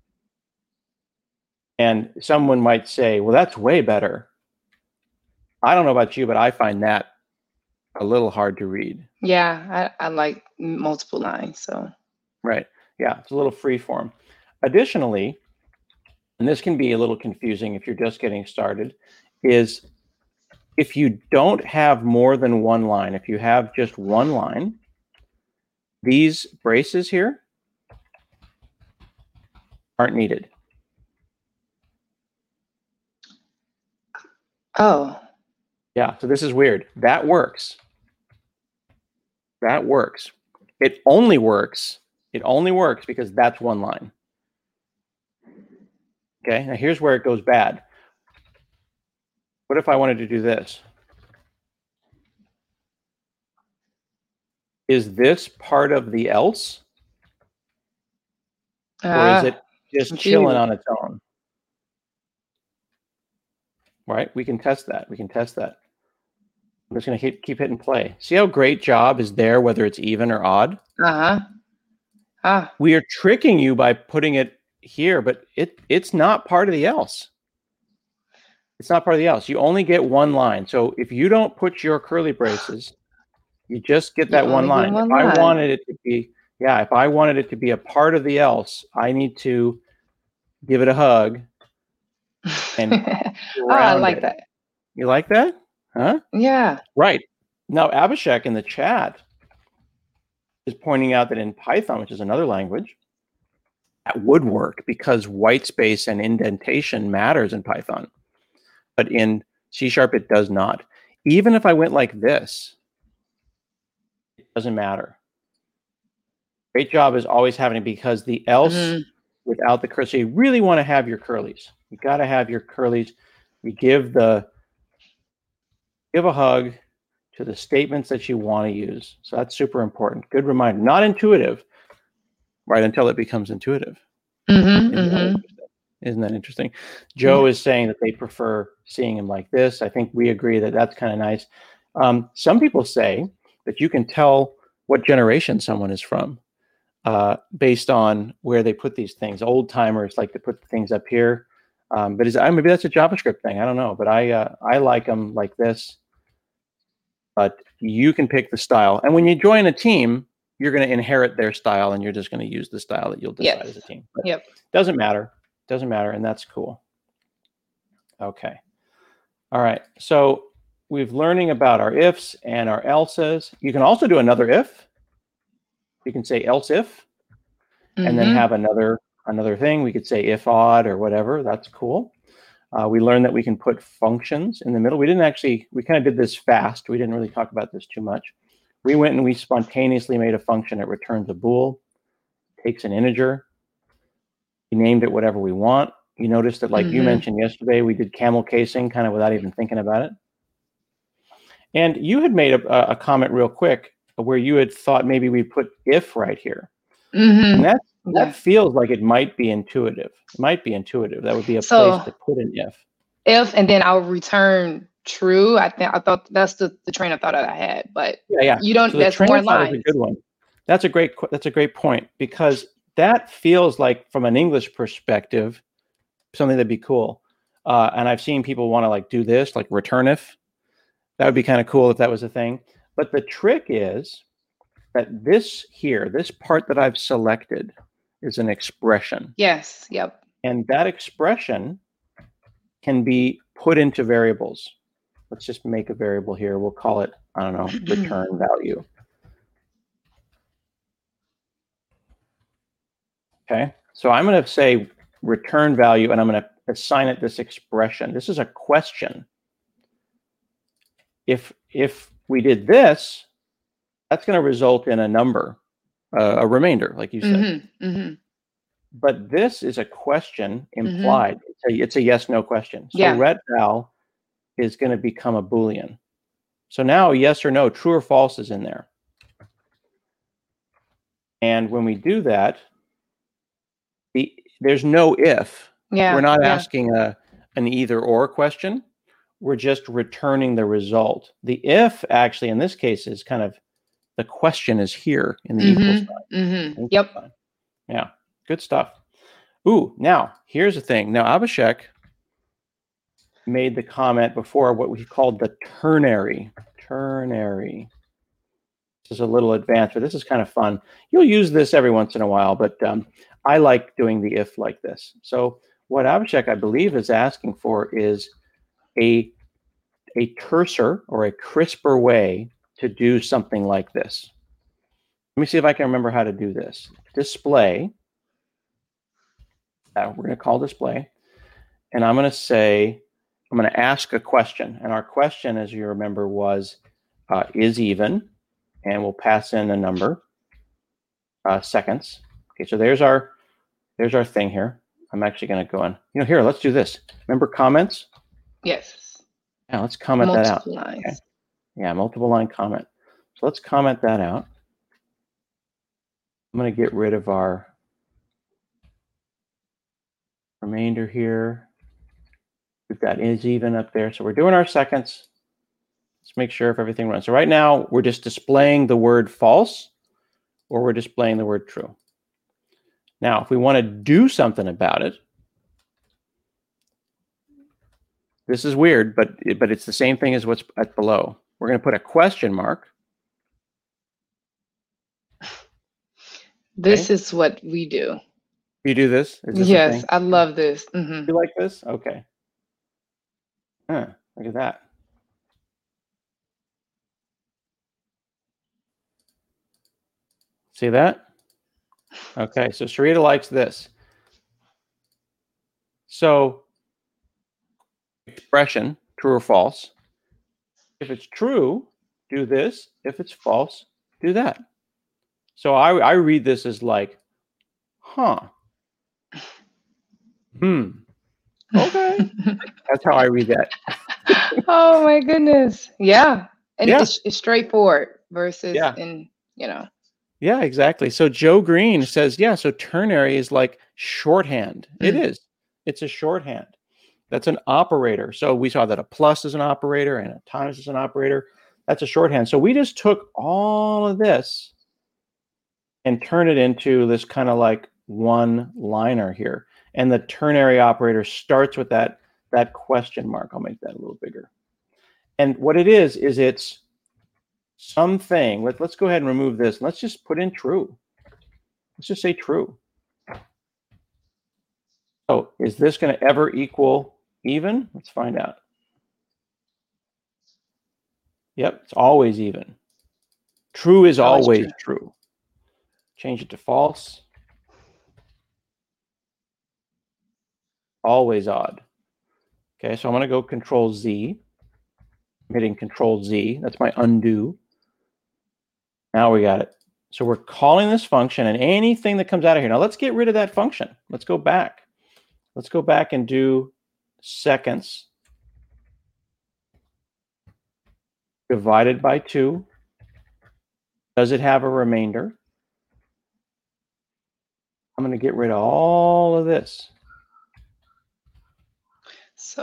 S2: And someone might say, well, that's way better. I don't know about you, but I find that a little hard to read.
S3: Yeah, I like multiple lines. So
S2: right. Yeah, it's a little free form. Additionally, and this can be a little confusing if you're just getting started, is if you don't have more than one line, if you have just one line, these braces here aren't needed.
S3: Oh.
S2: Yeah, so this is weird. That works. That works. It only works because that's one line. Okay, now here's where it goes bad. What if I wanted to do this? Is this part of the else? Or is it just chilling on its own? Right? We can test that. I'm just going to keep hitting play. See how great job is there, whether it's even or odd? We are tricking you by putting it here, but it's not part of the else. It's not part of the else. You only get one line. So if you don't put your curly braces, you just get that one line. If I wanted it to be a part of the else, I need to give it a hug. And
S3: I like that.
S2: You like that? Huh?
S3: Yeah.
S2: Right. Now, Abhishek in the chat is pointing out that in Python, which is another language, that would work because white space and indentation matters in Python. But in C#, it does not. Even if I went like this, it doesn't matter. Great job is always happening because the else without the curly. So you really want to have your curlies. You got to have your curlies. You give a hug to the statements that you want to use. So that's super important. Good reminder. Not intuitive, right, until it becomes intuitive. Isn't that interesting? Joe is saying that they prefer seeing him like this. I think we agree that that's kind of nice. Some people say that you can tell what generation someone is from based on where they put these things. Old timers like to put things up here. But maybe that's a JavaScript thing. I don't know. But I like them like this. But you can pick the style. And when you join a team, you're going to inherit their style, and you're just going to use the style that you'll decide as a team. But doesn't matter. Doesn't matter, and that's cool. Okay. All right. So we've learning about our ifs and our elses. You can also do another if. You can say else if, and then have another thing. We could say if odd or whatever. That's cool. We learned that we can put functions in the middle. We kind of did this fast. We didn't really talk about this too much. We went and we spontaneously made a function that returns a bool, takes an integer. We named it whatever we want. You noticed that, like you mentioned yesterday, we did camel casing kind of without even thinking about it. And you had made a comment real quick where you had thought maybe we put if right here. And that feels like it might be intuitive. It might be intuitive. That would be a place to put an if.
S3: If, and then I'll return true. I thought that's the train of thought that I had, but you don't. So that's more lines.
S2: Is a good one. That's a great point, because that feels like, from an English perspective, something that'd be cool. And I've seen people want to like do this, like return if. That would be kind of cool if that was a thing. But the trick is that this part that I've selected is an expression.
S3: Yes. Yep.
S2: And that expression can be put into variables. Let's just make a variable here. We'll call it, I don't know, return value. Okay. So I'm going to say return value, and I'm going to assign it this expression. This is a question. If we did this, that's going to result in a number, a remainder, like you said. But this is a question implied. It's a yes/no question. So retval is going to become a Boolean. So now yes or no, true or false is in there. And when we do that, there's no if. We're not asking an either or question. We're just returning the result. The if actually in this case is kind of, the question is here in the equal sign.
S3: Yep.
S2: Yeah, good stuff. Ooh, now here's the thing. Now Abhishek made the comment before, what we called the ternary. Ternary. This is a little advanced, but this is kind of fun. You'll use this every once in a while, but I like doing the if like this. So what Abhishek, I believe, is asking for is a terser or a crisper way to do something like this. Let me see if I can remember how to do this. Display. We're going to call display. And I'm going to ask a question. And our question, as you remember, was is even. And we'll pass in a number, seconds. Okay, so there's our thing here. I'm actually going to go on. Here, let's do this. Remember comments?
S3: Yes.
S2: Yeah, let's comment that out.
S3: Multiple lines.
S2: Okay. Yeah, multiple line comment. So let's comment that out. I'm going to get rid of our remainder here. We've got is even up there. So we're doing our seconds. Let's make sure if everything runs. So right now, we're just displaying the word false, or we're displaying the word true. Now, if we want to do something about it, this is weird, but it's the same thing as what's below. We're going to put a question mark.
S3: This is what we do.
S2: You do this? Is this
S3: yes, I love this. Mm-hmm.
S2: You like this? Okay. Look at that. See that? Okay, so Sharita likes this. So, expression, true or false. If it's true, do this. If it's false, do that. So I read this as like, huh. Okay. That's how I read that.
S3: Oh my goodness. Yeah. And
S2: yeah.
S3: It's straightforward versus
S2: Yeah, exactly. So Joe Green says, yeah, so ternary is like shorthand. It is. It's a shorthand. That's an operator. So we saw that a plus is an operator and a times is an operator. That's a shorthand. So we just took all of this and turned it into this kind of like one-liner here. And the ternary operator starts with that question mark. I'll make that a little bigger. And what it is it's something. Let's go ahead and remove this. Let's just put in true. Let's just say true. So is this going to ever equal even? Let's find out. Yep, it's always even. True is always true. Change it to false. Always odd. Okay, so I'm going to go Control Z. I'm hitting Control Z. That's my undo. Now we got it. So we're calling this function and anything that comes out of here. Now let's get rid of that function. Let's go back. Let's go back and do seconds divided by 2. Does it have a remainder? I'm going to get rid of all of this.
S3: So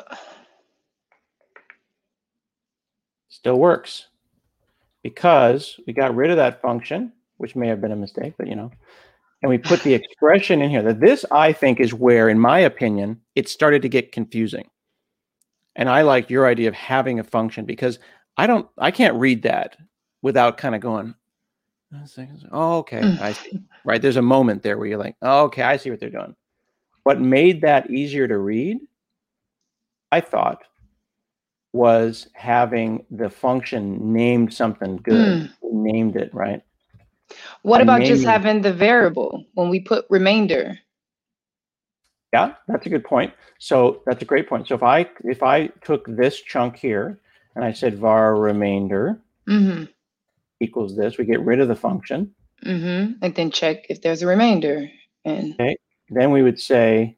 S2: still works because we got rid of that function, which may have been a mistake, but and we put the expression in here. That this, I think, is where, in my opinion, it started to get confusing. And I like your idea of having a function because I can't read that without kind of going, oh, okay, I see. Right? There's a moment there where you're like, oh, okay, I see what they're doing. What made that easier to read, I thought, was having the function named something good. We named it, right?
S3: What about just having the variable when we put remainder?
S2: Yeah, that's a good point. So that's a great point. So if I took this chunk here and I said var remainder equals this, we get rid of the function.
S3: And then check if there's a remainder.
S2: Okay. Then we would say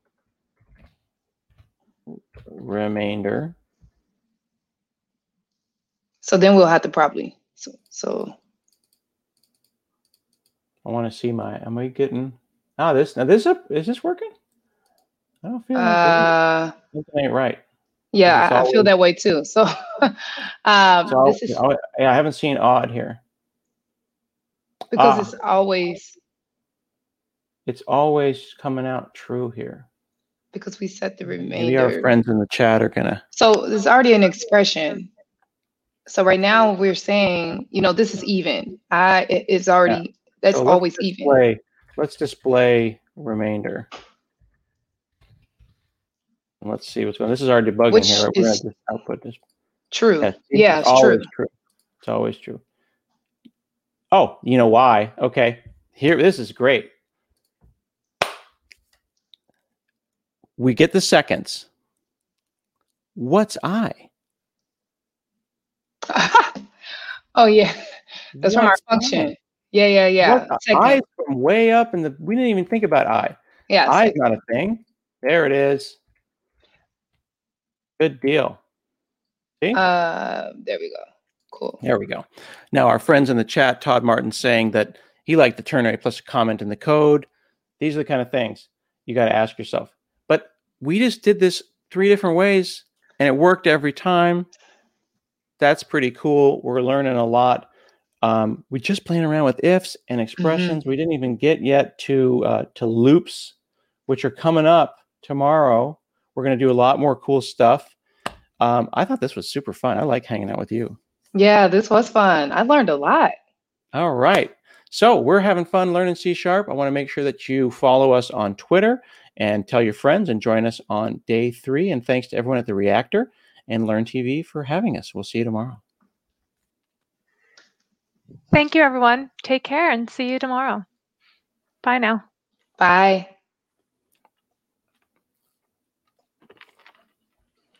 S2: remainder.
S3: So then we'll have to probably so
S2: I want to see am I getting is this working? I don't feel like something ain't right.
S3: Yeah, I feel that way too. So this is
S2: I haven't seen odd here.
S3: Because
S2: it's always coming out true here.
S3: Because we set the remainder.
S2: Maybe our friends in the chat are gonna.
S3: So there's already an expression. So right now we're saying, this is even. It's already that's always even.
S2: Let's display remainder. And let's see what's going on. This is our debugging here. We're going to just output this.
S3: True. Yeah, it's true.
S2: It's always true. Oh, you know why? Okay. Here, this is great. We get the seconds. What's I?
S3: Oh, yeah. That's from our function. Yeah.
S2: I from way up we didn't even think about I.
S3: Yeah.
S2: I is not a thing. There it is. Good deal. See?
S3: There we go. Cool.
S2: There we go. Now, our friends in the chat, Todd Martin, saying that he liked the ternary plus a comment in the code. These are the kind of things you got to ask yourself. But we just did this 3 different ways, and it worked every time. That's pretty cool. We're learning a lot. We just playing around with ifs and expressions. We didn't even get yet to loops, which are coming up tomorrow. We're going to do a lot more cool stuff. I thought this was super fun. I like hanging out with you.
S3: Yeah, this was fun. I learned a lot.
S2: All right. So we're having fun learning C#. I want to make sure that you follow us on Twitter and tell your friends and join us on day 3. And thanks to everyone at the Reactor and Learn TV for having us. We'll see you tomorrow.
S1: Thank you, everyone. Take care and see you tomorrow. Bye now.
S3: Bye.